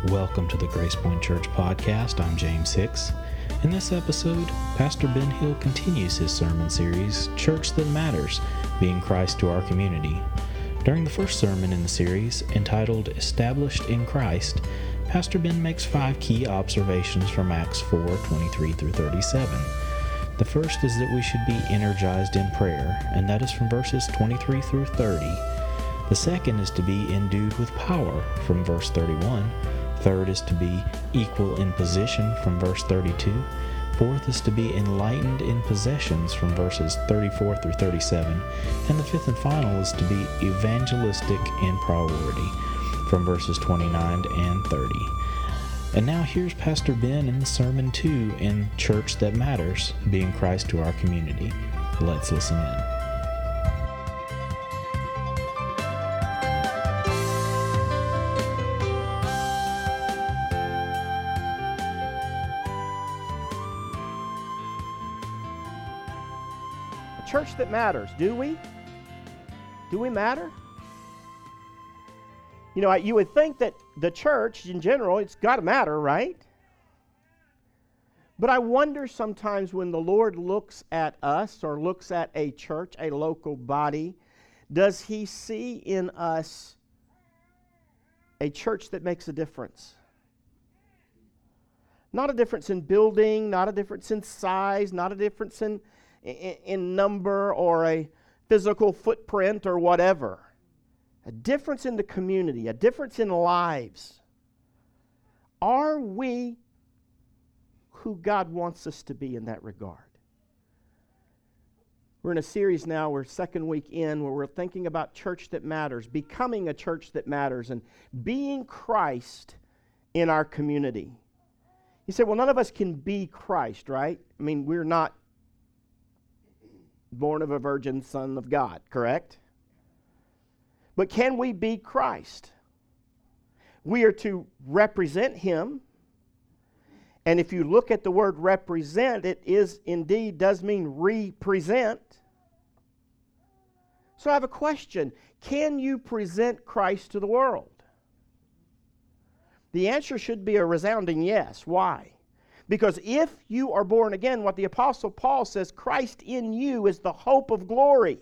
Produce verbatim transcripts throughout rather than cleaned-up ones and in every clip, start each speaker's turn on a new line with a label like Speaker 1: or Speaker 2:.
Speaker 1: Welcome to the Grace Point Church podcast. I'm James Hicks. In this episode, Pastor Ben Hill continues his sermon series, Church That Matters, Being Christ to Our Community. During the first sermon in the series, entitled Established in Christ, Pastor Ben makes five key observations from Acts four, twenty-three through thirty-seven. The first is that we should be energized in prayer, and that is from verses twenty-three through thirty. The second is to be endued with power, from verse thirty-one. Third is to be equal in position, from verse thirty-two. Fourth is to be enlightened in possessions, from verses thirty-four through thirty-seven. And the fifth and final is to be evangelistic in priority, from verses twenty-nine and thirty. And now here's Pastor Ben in the sermon two in Church That Matters, Being Christ to Our Community. Let's listen in.
Speaker 2: Church that matters, do we? Do we matter? You know, you would think that the church in general, it's got to matter, right? But I wonder sometimes when the Lord looks at us or looks at a church, a local body, does He see in us a church that makes a difference? Not a difference in building, not a difference in size, not a difference in in number or a physical footprint or whatever. A difference in the community, a difference in lives. Are we who God wants us to be in that regard? We're in a series now, we're second week in, where we're thinking about church that matters, becoming a church that matters, and being Christ in our community. You say, well, none of us can be Christ, right? I mean, we're not born of a virgin, son of God, correct? But can we be Christ? We are to represent Him. And if you look at the word represent, it is indeed does mean represent. So I have a question. Can you present Christ to the world? The answer should be a resounding yes. Why? Because if you are born again, what the Apostle Paul says, Christ in you is the hope of glory.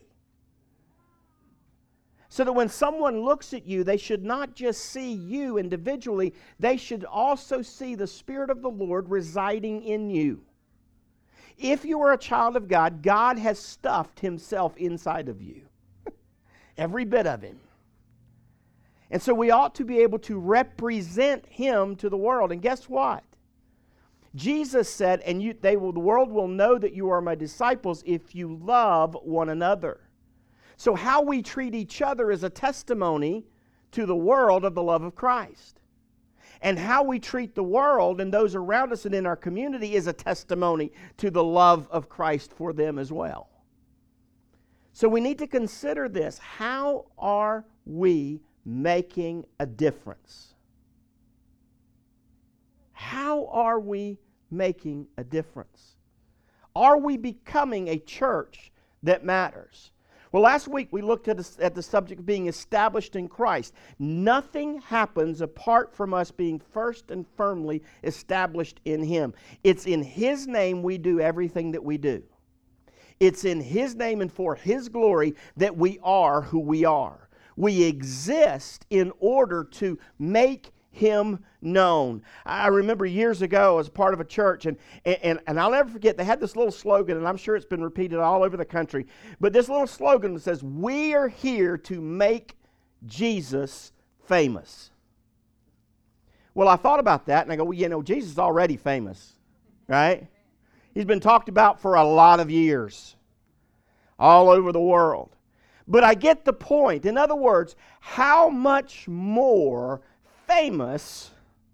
Speaker 2: So that when someone looks at you, they should not just see you individually, they should also see the Spirit of the Lord residing in you. If you are a child of God, God has stuffed Himself inside of you. Every bit of Him. And so we ought to be able to represent Him to the world. And guess what? Jesus said, and you, they will, the world will know that you are my disciples if you love one another. So how we treat each other is a testimony to the world of the love of Christ. And how we treat the world and those around us and in our community is a testimony to the love of Christ for them as well. So we need to consider this. How are we making a difference? How are we making a difference? Are we becoming a church that matters? Well, last week we looked at, a, at the subject of being established in Christ. Nothing happens apart from us being first and firmly established in Him. It's in His name we do everything that we do. It's in His name and for His glory that we are who we are. We exist in order to make Him known. I remember years ago as part of a church, and, and, and I'll never forget, they had this little slogan, and I'm sure it's been repeated all over the country, but this little slogan says, we are here to make Jesus famous. Well, I thought about that, and I go, well, you know, Jesus is already famous, right? He's been talked about for a lot of years, all over the world. But I get the point. In other words, how much more famous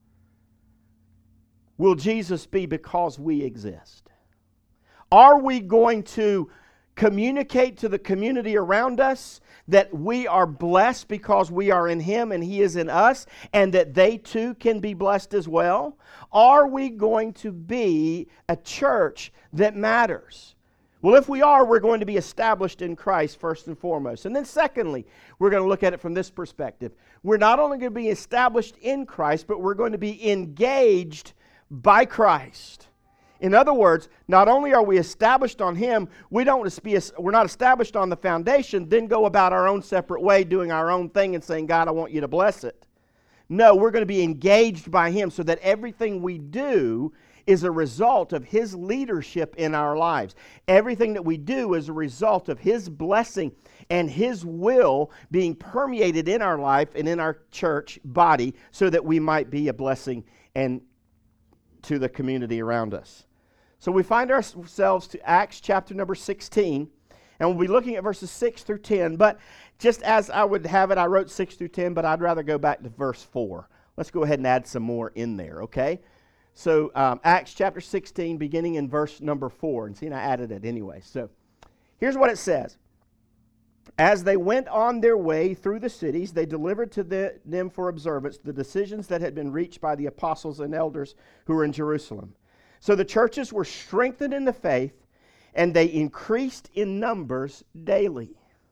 Speaker 2: will Jesus be because we exist? Are we going to communicate to the community around us that we are blessed because we are in Him and He is in us, and that they too can be blessed as well? Are we going to be a church that matters? Well, if we are, we're going to be established in Christ first and foremost. And then secondly, we're going to look at it from this perspective. We're not only going to be established in Christ, but we're going to be engaged by Christ. In other words, not only are we established on Him, we don't be, we're not established on the foundation, then go about our own separate way, doing our own thing and saying, God, I want you to bless it. No, we're going to be engaged by Him so that everything we do is a result of His leadership in our lives. Everything that we do is a result of His blessing and His will being permeated in our life and in our church body so that we might be a blessing and to the community around us. So we find ourselves to Acts chapter number sixteen, and we'll be looking at verses six through ten. But just as I would have it, I wrote six through ten, but I'd rather go back to verse four. Let's go ahead and add some more in there, okay? So um, Acts chapter sixteen, beginning in verse number four. And see, and I added it anyway. So here's what it says. As they went on their way through the cities, they delivered to the, them for observance the decisions that had been reached by the apostles and elders who were in Jerusalem. So the churches were strengthened in the faith, and they increased in numbers daily.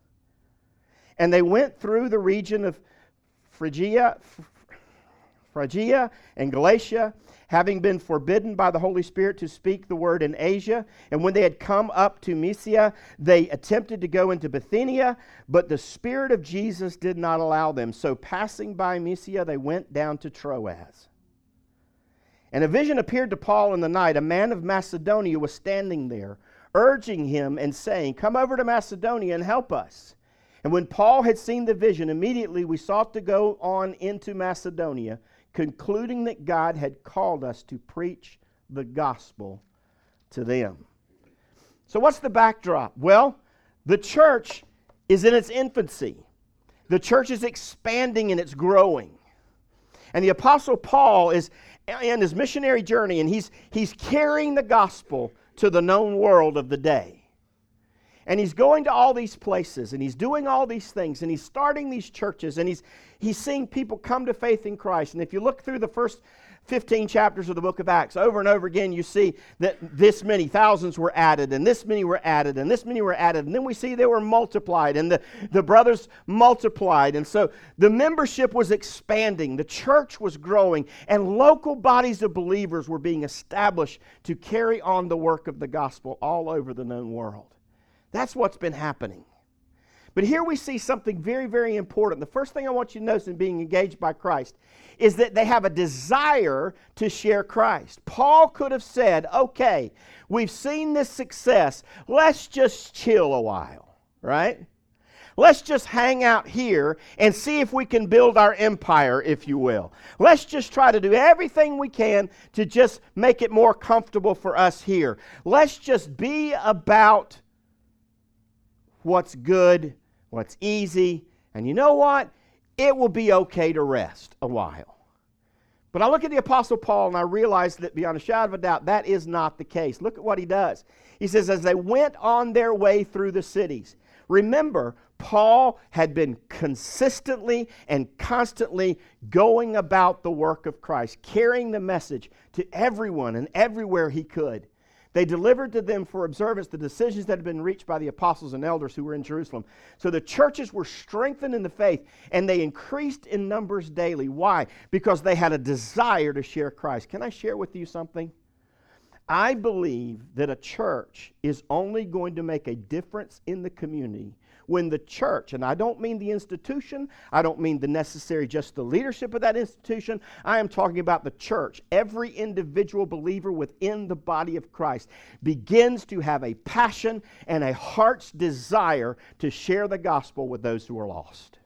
Speaker 2: And they went through the region of Phrygia, Phrygia and Galatia, having been forbidden by the Holy Spirit to speak the word in Asia. And when they had come up to Mysia, they attempted to go into Bithynia, but the Spirit of Jesus did not allow them. So passing by Mysia, they went down to Troas. And a vision appeared to Paul in the night. A man of Macedonia was standing there, urging him and saying, "Come over to Macedonia and help us." And when Paul had seen the vision, immediately we sought to go on into Macedonia, concluding that God had called us to preach the gospel to them. So what's the backdrop? Well, the church is in its infancy. The church is expanding and it's growing. And the Apostle Paul is in his missionary journey, and he's, he's carrying the gospel to the known world of the day. And he's going to all these places, and he's doing all these things, and he's starting these churches, and he's he's seeing people come to faith in Christ. And if you look through the first fifteen chapters of the book of Acts, over and over again, you see that this many thousands were added, and this many were added, and this many were added. And then we see they were multiplied, and the, the brothers multiplied. And so the membership was expanding, the church was growing, and local bodies of believers were being established to carry on the work of the gospel all over the known world. That's what's been happening. But here we see something very, very important. The first thing I want you to notice in being engaged by Christ is that they have a desire to share Christ. Paul could have said, okay, we've seen this success. Let's just chill a while, right? Let's just hang out here and see if we can build our empire, if you will. Let's just try to do everything we can to just make it more comfortable for us here. Let's just be about what's good, what's easy, and you know what? It will be okay to rest a while. But I look at the Apostle Paul and I realize that beyond a shadow of a doubt, that is not the case. Look at what he does. He says, as they went on their way through the cities. Remember, Paul had been consistently and constantly going about the work of Christ, carrying the message to everyone and everywhere he could. They delivered to them for observance the decisions that had been reached by the apostles and elders who were in Jerusalem. So the churches were strengthened in the faith, and they increased in numbers daily. Why? Because they had a desire to share Christ. Can I share with you something? I believe that a church is only going to make a difference in the community when the church, and I don't mean the institution, I don't mean the necessary just the leadership of that institution, I am talking about the church. Every individual believer within the body of Christ begins to have a passion and a heart's desire to share the gospel with those who are lost.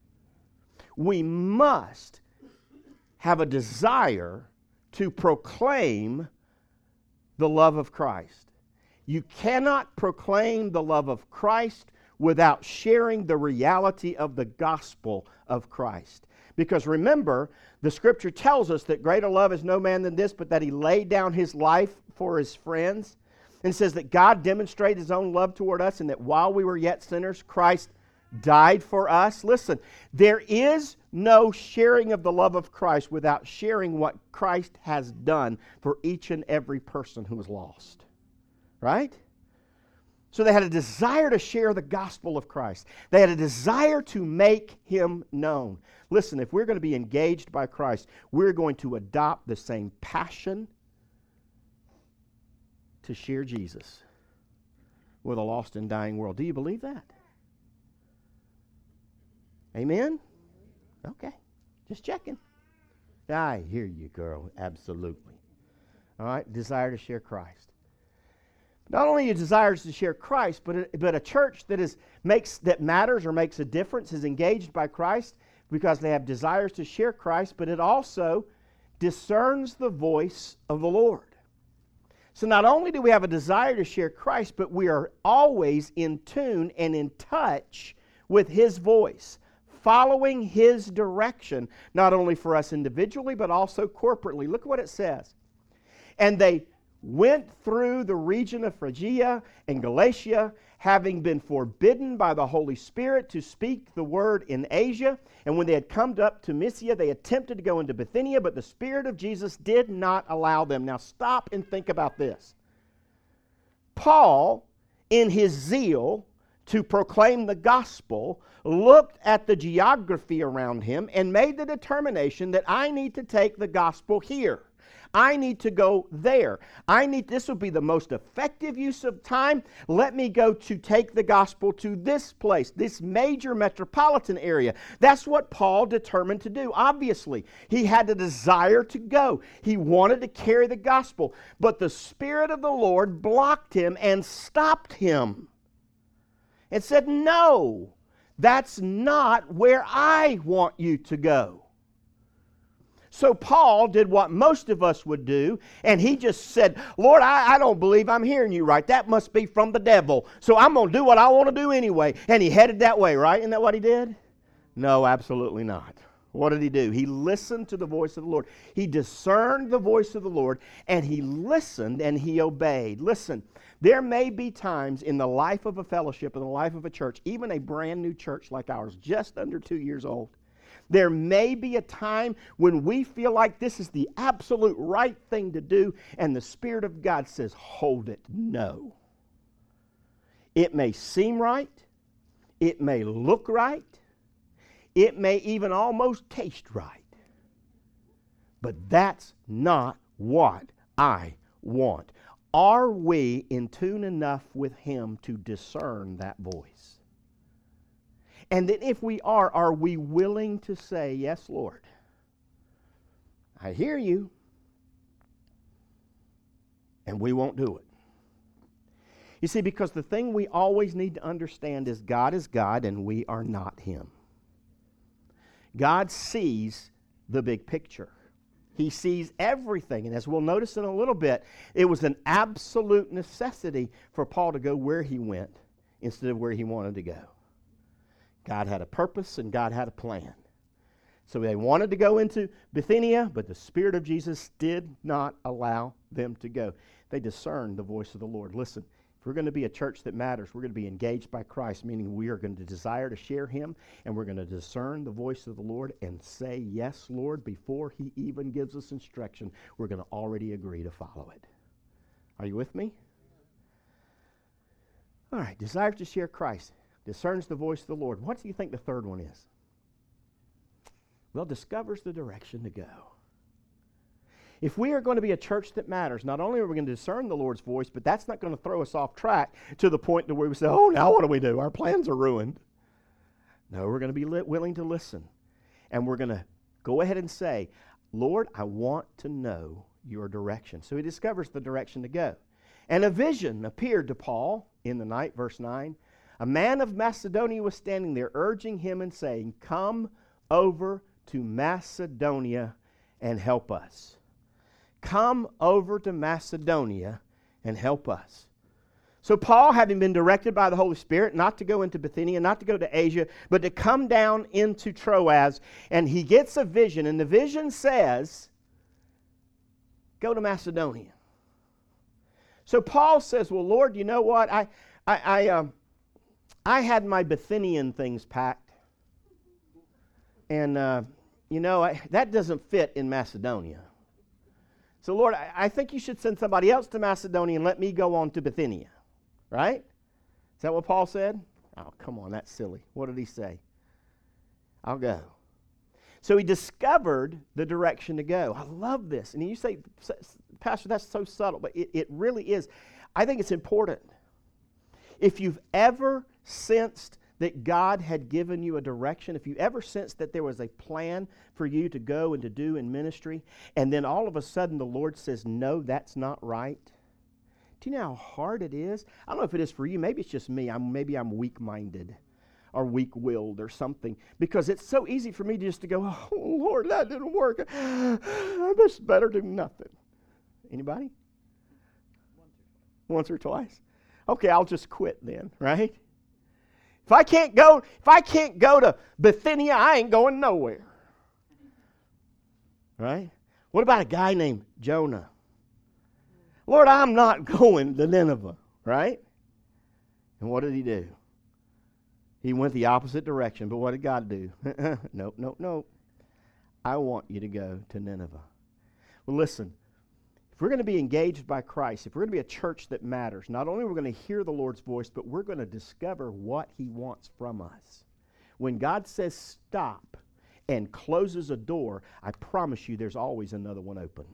Speaker 2: We must have a desire to proclaim the love of Christ. You cannot proclaim the love of Christ without sharing the reality of the gospel of Christ. Because remember, the scripture tells us that greater love is no man than this, but that he laid down his life for his friends. And it says that God demonstrated his own love toward us, and that while we were yet sinners, Christ died for us. Listen, there is no sharing of the love of Christ without sharing what Christ has done for each and every person who is lost. Right? So they had a desire to share the gospel of Christ. They had a desire to make Him known. Listen, if we're going to be engaged by Christ, we're going to adopt the same passion to share Jesus with a lost and dying world. Do you believe that? Amen? Okay. Just checking. I hear you, girl. Absolutely. All right. Desire to share Christ. Not only a desire to share Christ, but a, but a church that is makes that matters or makes a difference is engaged by Christ because they have desires to share Christ, but it also discerns the voice of the Lord. So not only do we have a desire to share Christ, but we are always in tune and in touch with His voice, following His direction, not only for us individually, but also corporately. Look at what it says. And they went through the region of Phrygia and Galatia, having been forbidden by the Holy Spirit to speak the word in Asia. And when they had come up to Mysia, they attempted to go into Bithynia, but the Spirit of Jesus did not allow them. Now stop and think about this. Paul, in his zeal to proclaim the gospel, looked at the geography around him and made the determination that I need to take the gospel here. I need to go there. I need, this will be the most effective use of time. Let me go to take the gospel to this place, this major metropolitan area. That's what Paul determined to do. Obviously, he had the desire to go. He wanted to carry the gospel. But the Spirit of the Lord blocked him and stopped him and said, no, that's not where I want you to go. So Paul did what most of us would do, and he just said, Lord, I, I don't believe I'm hearing you right. That must be from the devil. So I'm going to do what I want to do anyway. And he headed that way, right? Isn't that what he did? No, absolutely not. What did he do? He listened to the voice of the Lord. He discerned the voice of the Lord, and he listened and he obeyed. Listen, there may be times in the life of a fellowship, in the life of a church, even a brand new church like ours, just under two years old, there may be a time when we feel like this is the absolute right thing to do, and the Spirit of God says, hold it. No. It may seem right. It may look right. It may even almost taste right. But that's not what I want. Are we in tune enough with Him to discern that voice? And then if we are, are we willing to say, yes, Lord, I hear you, and we won't do it. You see, because the thing we always need to understand is God is God and we are not Him. God sees the big picture. He sees everything. And as we'll notice in a little bit, it was an absolute necessity for Paul to go where he went instead of where he wanted to go. God had a purpose and God had a plan. So they wanted to go into Bithynia, but the Spirit of Jesus did not allow them to go. They discerned the voice of the Lord. Listen, if we're going to be a church that matters, we're going to be engaged by Christ, meaning we are going to desire to share Him, and we're going to discern the voice of the Lord and say, yes, Lord, before He even gives us instruction. We're going to already agree to follow it. Are you with me? All right, desire to share Christ. Discerns the voice of the Lord. What do you think the third one is? Well, discovers the direction to go. If we are going to be a church that matters, not only are we going to discern the Lord's voice, but that's not going to throw us off track to the point to where we say, oh, now what do we do? Our plans are ruined. No, we're going to be li- willing to listen. And we're going to go ahead and say, Lord, I want to know your direction. So he discovers the direction to go. And a vision appeared to Paul in the night, verse nine. A man of Macedonia was standing there, urging him and saying, come over to Macedonia and help us. Come over to Macedonia and help us. So Paul, having been directed by the Holy Spirit not to go into Bithynia, not to go to Asia, but to come down into Troas, and he gets a vision, and the vision says, go to Macedonia. So Paul says, well, Lord, you know what? I, I, I, um, I had my Bithynian things packed, and, uh, you know, I, that doesn't fit in Macedonia. So, Lord, I, I think you should send somebody else to Macedonia and let me go on to Bithynia, right? Is that what Paul said? Oh, come on, that's silly. What did he say? I'll go. So he discovered the direction to go. I love this. And you say, Pastor, that's so subtle, but it, it really is. I think it's important. If you've ever sensed that God had given you a direction, if you ever sensed that there was a plan for you to go and to do in ministry, and then all of a sudden the Lord says, no, that's not right. Do you know how hard it is? I don't know if it is for you. Maybe it's just me. I'm, maybe I'm weak-minded or weak-willed or something, because it's so easy for me just to go, oh, Lord, that didn't work. I just better do nothing. Anybody? Once or twice. Okay, I'll just quit then, right? If I can't go, if I can't go to Bithynia, I ain't going nowhere. Right? What about a guy named Jonah? Lord, I'm not going to Nineveh, right? And what did he do? He went the opposite direction, but what did God do? Nope, nope, nope. I want you to go to Nineveh. Well, listen, if we're going to be engaged by Christ, if we're going to be a church that matters, not only are we going to hear the Lord's voice, but we're going to discover what He wants from us. When God says stop and closes a door, I promise you there's always another one open.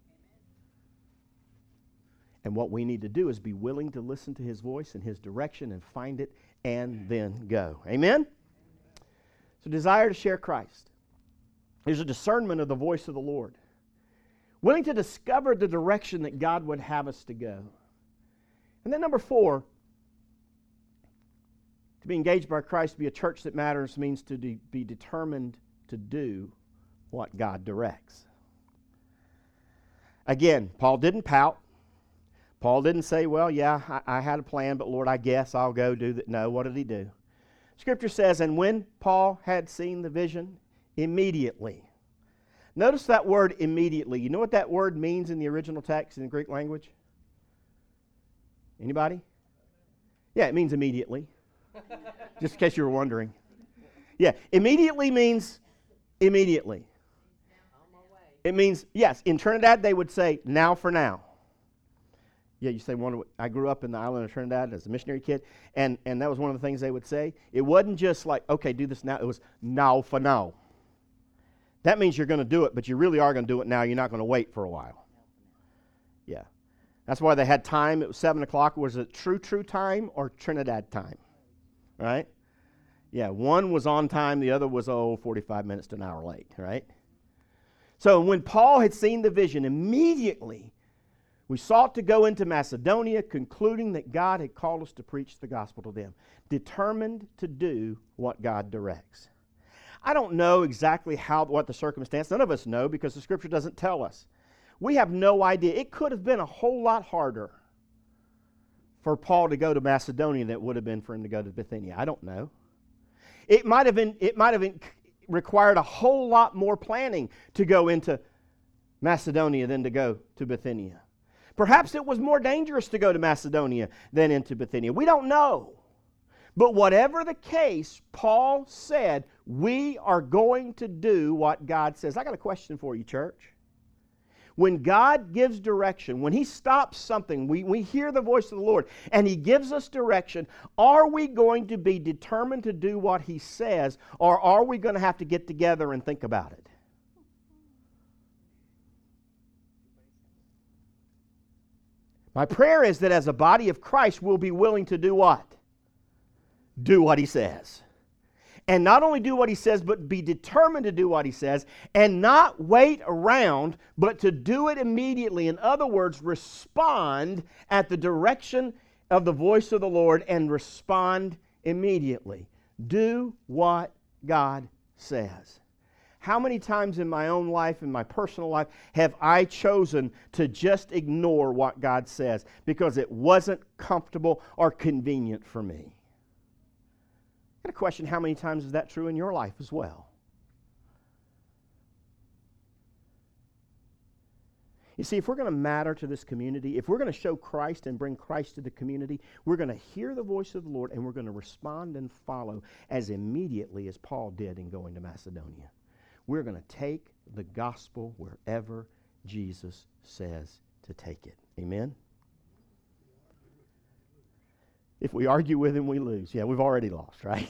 Speaker 2: And what we need to do is be willing to listen to His voice and His direction and find it and then go. Amen? So desire to share Christ. There's a discernment of the voice of the Lord. Willing to discover the direction that God would have us to go. And then number four, to be engaged by Christ, to be a church that matters, means to de- be determined to do what God directs. Again, Paul didn't pout. Paul didn't say, well, yeah, I, I had a plan, but Lord, I guess I'll go do that. No, what did he do? Scripture says, and when Paul had seen the vision, immediately. Notice that word immediately. You know what that word means in the original text in the Greek language? Anybody? Yeah, it means immediately. Just in case you were wondering. Yeah, immediately means immediately. It means, yes, in Trinidad they would say, now for now. Yeah, you say, one. I grew up in the island of Trinidad as a missionary kid, and, and that was one of the things they would say. It wasn't just like, okay, do this now. It was now for now. That means you're going to do it, but you really are going to do it now. You're not going to wait for a while. Yeah. That's why they had time. It was seven o'clock. Was it true, true time or Trinidad time? Right? Yeah, one was on time. The other was, oh, forty-five minutes to an hour late. Right? So when Paul had seen the vision, immediately we sought to go into Macedonia, concluding that God had called us to preach the gospel to them, determined to do what God directs. I don't know exactly how what the circumstance. None of us know because the Scripture doesn't tell us. We have no idea. It could have been a whole lot harder for Paul to go to Macedonia than it would have been for him to go to Bithynia. I don't know. It might have been. It might have been required a whole lot more planning to go into Macedonia than to go to Bithynia. Perhaps it was more dangerous to go to Macedonia than into Bithynia. We don't know. But whatever the case, Paul said, we are going to do what God says. I got a question for you, church. When God gives direction, when He stops something, we, we hear the voice of the Lord, and He gives us direction, are we going to be determined to do what He says, or are we going to have to get together and think about it? My prayer is that as a body of Christ, we'll be willing to do what? Do what He says. And not only do what He says, but be determined to do what He says, and not wait around, but to do it immediately. In other words, respond at the direction of the voice of the Lord and respond immediately. Do what God says. How many times in my own life, in my personal life, have I chosen to just ignore what God says because it wasn't comfortable or convenient for me? I got a question, how many times is that true in your life as well? You see, if we're going to matter to this community, if we're going to show Christ and bring Christ to the community, we're going to hear the voice of the Lord and we're going to respond and follow as immediately as Paul did in going to Macedonia. We're going to take the gospel wherever Jesus says to take it. Amen? If we argue with him, we lose. Yeah, we've already lost, right?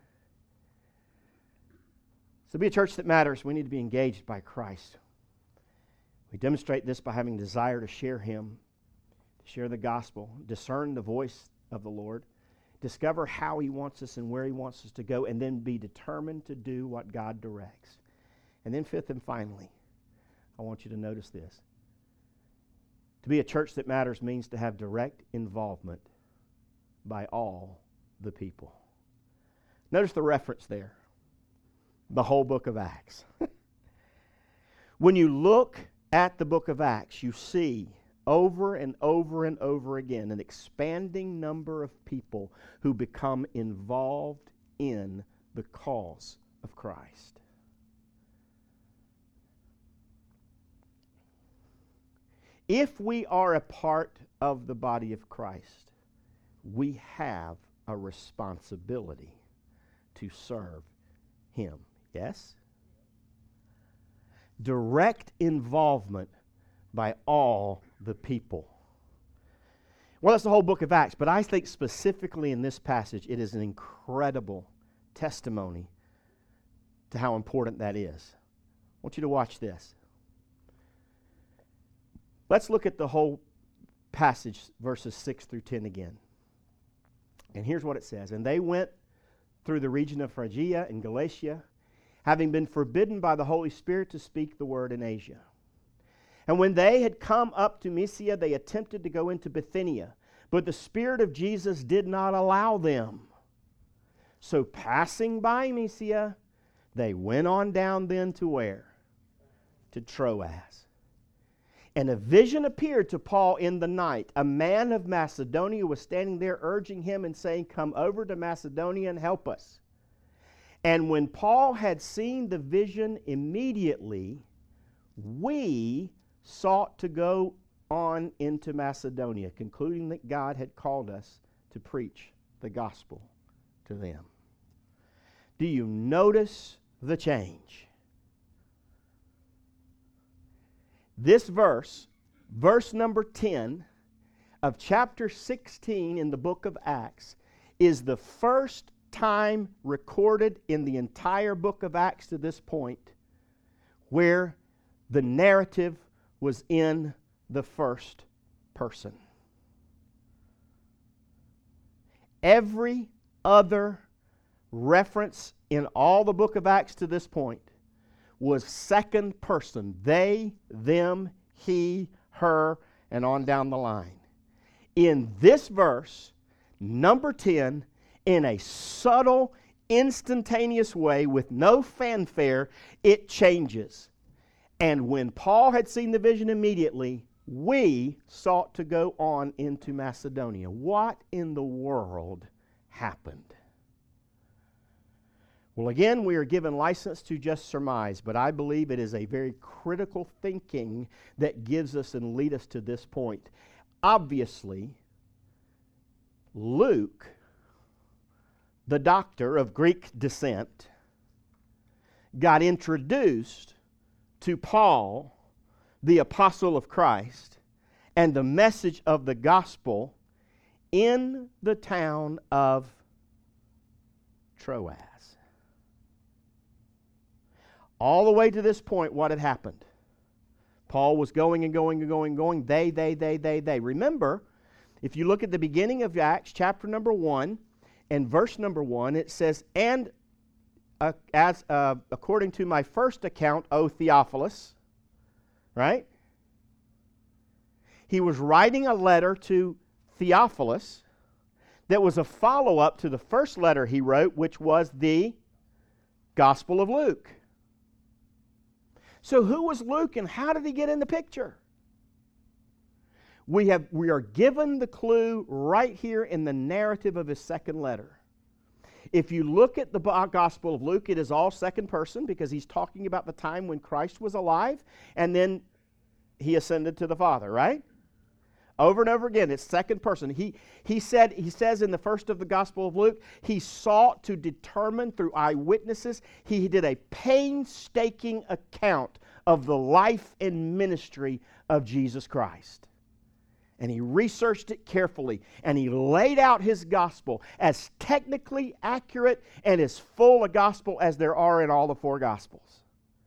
Speaker 2: So to be a church that matters, we need to be engaged by Christ. We demonstrate this by having a desire to share him, to share the gospel, discern the voice of the Lord, discover how he wants us and where he wants us to go, and then be determined to do what God directs. And then fifth and finally, I want you to notice this. To be a church that matters means to have direct involvement by all the people. Notice the reference there. The whole book of Acts. When you look at the book of Acts, you see over and over and over again an expanding number of people who become involved in the cause of Christ. If we are a part of the body of Christ, we have a responsibility to serve him. Yes? Direct involvement by all the people. Well, that's the whole book of Acts, but I think specifically in this passage, it is an incredible testimony to how important that is. I want you to watch this. Let's look at the whole passage, verses six through ten again. And here's what it says. And they went through the region of Phrygia and Galatia, having been forbidden by the Holy Spirit to speak the word in Asia. And when they had come up to Mysia, they attempted to go into Bithynia, but the Spirit of Jesus did not allow them. So passing by Mysia, they went on down then to where? To Troas. And a vision appeared to Paul in the night. A man of Macedonia was standing there urging him and saying, "Come over to Macedonia and help us." And when Paul had seen the vision, immediately we sought to go on into Macedonia, concluding that God had called us to preach the gospel to them. Do you notice the change? This verse, verse number ten of chapter sixteen in the book of Acts, is the first time recorded in the entire book of Acts to this point where the narrative was in the first person. Every other reference in all the book of Acts to this point was second person. They, them, he, her, and on down the line. In this verse, number ten, in a subtle, instantaneous way with no fanfare, it changes. And when Paul had seen the vision immediately, we sought to go on into Macedonia. What in the world happened? Well, again, we are given license to just surmise, but I believe it is a very critical thinking that gives us and leads us to this point. Obviously, Luke, the doctor of Greek descent, got introduced to Paul, the apostle of Christ, and the message of the gospel in the town of Troas. All the way to this point, what had happened? Paul was going and going and going and going. They, they, they, they, they. Remember, if you look at the beginning of Acts, chapter number one, and verse number one, it says, and uh, as uh, according to my first account, O Theophilus, right? He was writing a letter to Theophilus that was a follow-up to the first letter he wrote, which was the Gospel of Luke. So who was Luke and how did he get in the picture? We have we are given the clue right here in the narrative of his second letter. If you look at the Gospel of Luke, it is all second person because he's talking about the time when Christ was alive and then he ascended to the Father, right? Over and over again, it's second person. He, he, said, he says in the first of the Gospel of Luke, he sought to determine through eyewitnesses. He did a painstaking account of the life and ministry of Jesus Christ. And he researched it carefully, and he laid out his gospel as technically accurate and as full a gospel as there are in all the four gospels.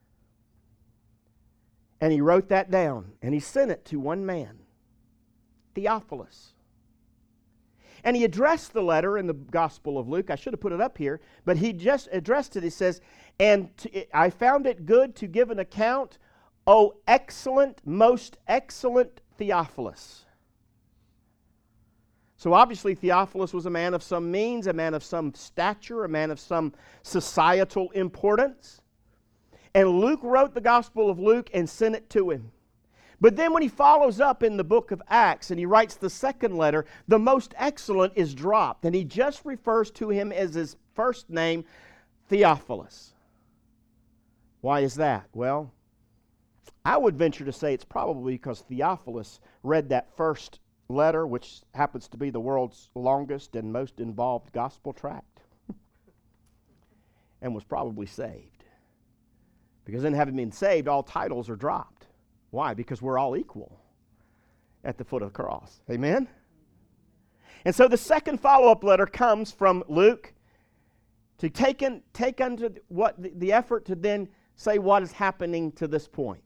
Speaker 2: And he wrote that down, and he sent it to one man, Theophilus. And he addressed the letter in the Gospel of Luke. I should have put it up here, but he just addressed it. He says, and to, I found it good to give an account, O excellent, most excellent Theophilus. So obviously Theophilus was a man of some means, a man of some stature, a man of some societal importance. And Luke wrote the Gospel of Luke and sent it to him. But then when he follows up in the book of Acts and he writes the second letter, the most excellent is dropped. And he just refers to him as his first name, Theophilus. Why is that? Well, I would venture to say it's probably because Theophilus read that first letter, which happens to be the world's longest and most involved gospel tract, and was probably saved. Because then, having been saved, all titles are dropped. Why? Because we're all equal at the foot of the cross. Amen? And so the second follow-up letter comes from Luke to take, in, take unto what the, the effort to then say what is happening to this point.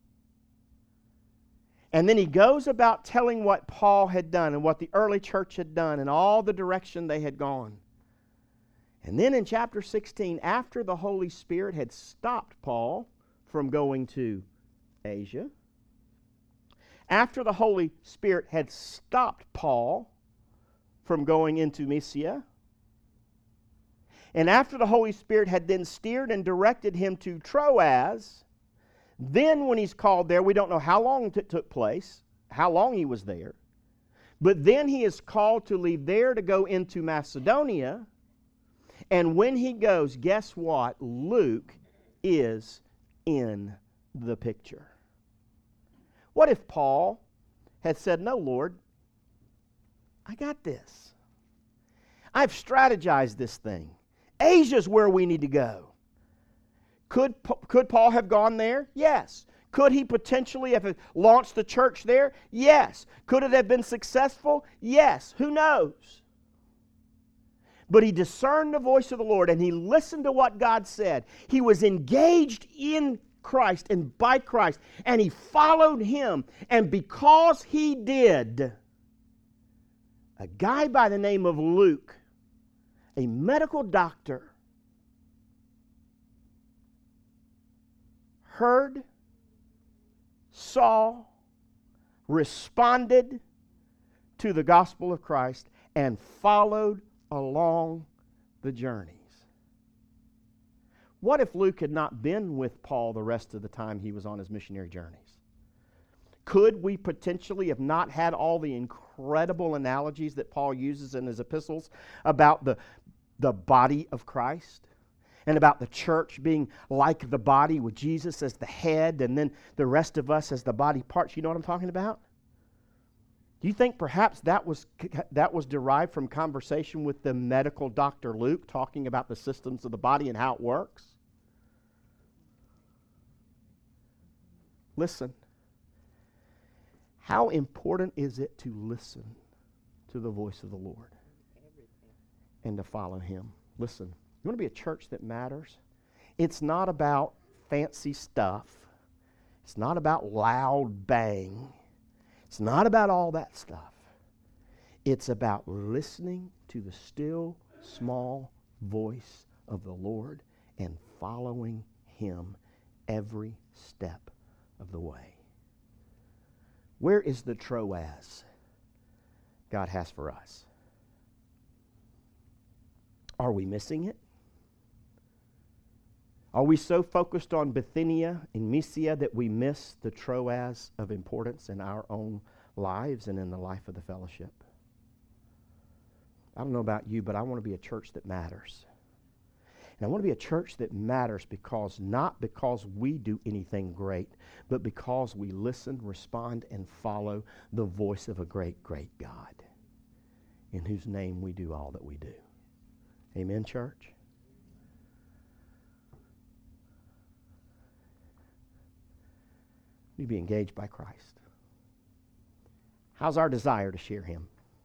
Speaker 2: And then he goes about telling what Paul had done and what the early church had done and all the direction they had gone. And then in chapter sixteen, after the Holy Spirit had stopped Paul from going to Asia, after the Holy Spirit had stopped Paul from going into Mysia, and after the Holy Spirit had then steered and directed him to Troas, then when he's called there, we don't know how long it took place, how long he was there, but then he is called to leave there to go into Macedonia, and when he goes, guess what? Luke is in the picture. What if Paul had said, no, Lord, I got this. I've strategized this thing. Asia's where we need to go. Could, could Paul have gone there? Yes. Could he potentially have launched the church there? Yes. Could it have been successful? Yes. Who knows? But he discerned the voice of the Lord and he listened to what God said. He was engaged in Christ and by Christ, and he followed him. And because he did, a guy by the name of Luke, a medical doctor, heard, saw, responded to the gospel of Christ, and followed along the journeys. What if Luke had not been with Paul the rest of the time he was on his missionary journeys? Could we potentially have not had all the incredible analogies that Paul uses in his epistles about the, the body of Christ? And about the church being like the body with Jesus as the head and then the rest of us as the body parts? You know what I'm talking about? Do you think perhaps that was that was derived from conversation with the medical Doctor Luke talking about the systems of the body and how it works? Listen. How important is it to listen to the voice of the Lord and to follow Him? Listen, you want to be a church that matters? It's not about fancy stuff. It's not about loud bang. It's not about all that stuff. It's about listening to the still, small voice of the Lord and following Him every step of the way. Where is the Troas God has for us? Are we missing it? Are we so focused on Bithynia and Mysia that we miss the Troas of importance in our own lives and in the life of the fellowship? I don't know about you, but I want to be a church that matters. And I want to be a church that matters because, not because we do anything great, but because we listen, respond, and follow the voice of a great, great God, in whose name we do all that we do. Amen, church? You be engaged by Christ. How's our desire to share him?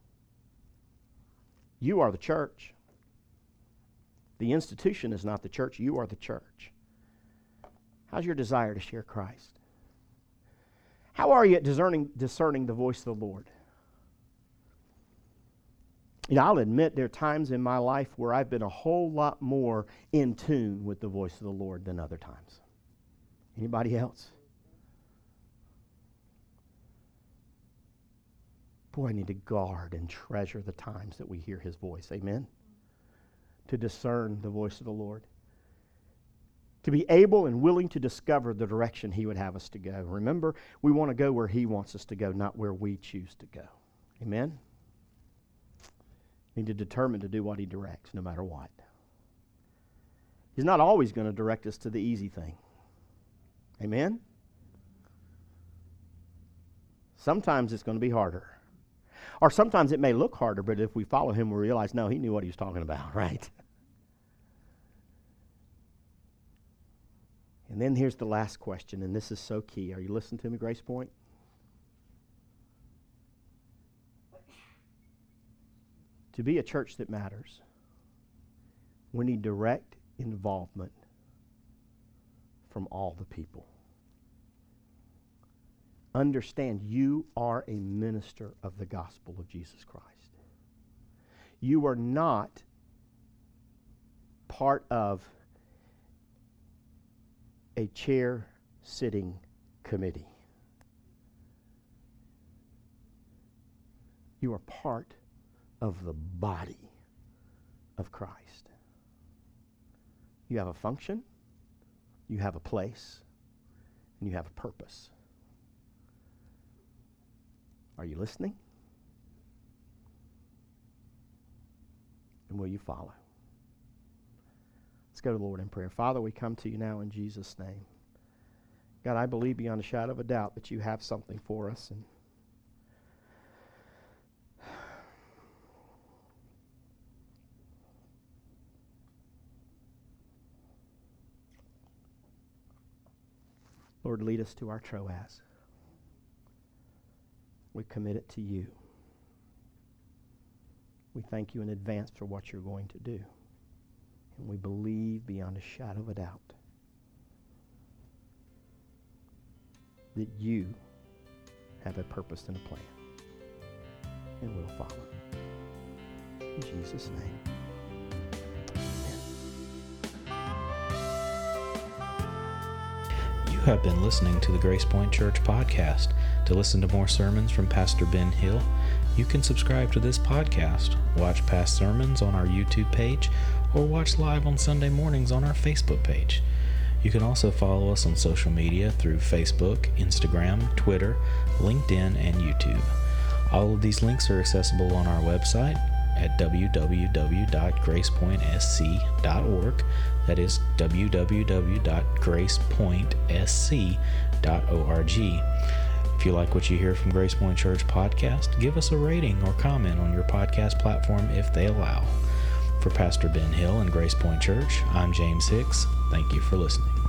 Speaker 2: You are the church. The institution is not the church. You are the church. How's your desire to share Christ? How are you at discerning, discerning the voice of the Lord? You know, I'll admit there are times in my life where I've been a whole lot more in tune with the voice of the Lord than other times. Anybody else? Boy, I need to guard and treasure the times that we hear his voice. Amen? To discern the voice of the Lord. To be able and willing to discover the direction he would have us to go. Remember, we want to go where he wants us to go, not where we choose to go. Amen? We need to determine to do what he directs, no matter what. He's not always going to direct us to the easy thing. Amen? Sometimes it's going to be harder. Or sometimes it may look harder, but if we follow him, we realize, no, he knew what he was talking about, right? And then here's the last question, and this is so key. Are you listening to me, Grace Point? To be a church that matters, we need direct involvement from all the people. Understand, you are a minister of the gospel of Jesus Christ. You are not part of a chair-sitting committee. You are part of the body of Christ. You have a function, you have a place, and you have a purpose. Are you listening? And will you follow? Let's go to the Lord in prayer. Father, we come to you now in Jesus' name. God, I believe beyond a shadow of a doubt that you have something for us. And Lord, lead us to our Troas. We commit it to you. We thank you in advance for what you're going to do. And we believe beyond a shadow of a doubt that you have a purpose and a plan. And we'll follow. In Jesus' name.
Speaker 1: You have been listening to the Grace Point Church podcast. To listen to more sermons from Pastor Ben Hill, you can subscribe to this podcast, watch past sermons on our YouTube page, or watch live on Sunday mornings on our Facebook page. You can also follow us on social media through Facebook, Instagram, Twitter, LinkedIn, and YouTube. All of these links are accessible on our website at w w w dot grace point s c dot org. That is w w w dot grace point s c dot org. If you like what you hear from Grace Point Church Podcast, give us a rating or comment on your podcast platform if they allow. For Pastor Ben Hill and Grace Point Church, I'm James Hicks. Thank you for listening.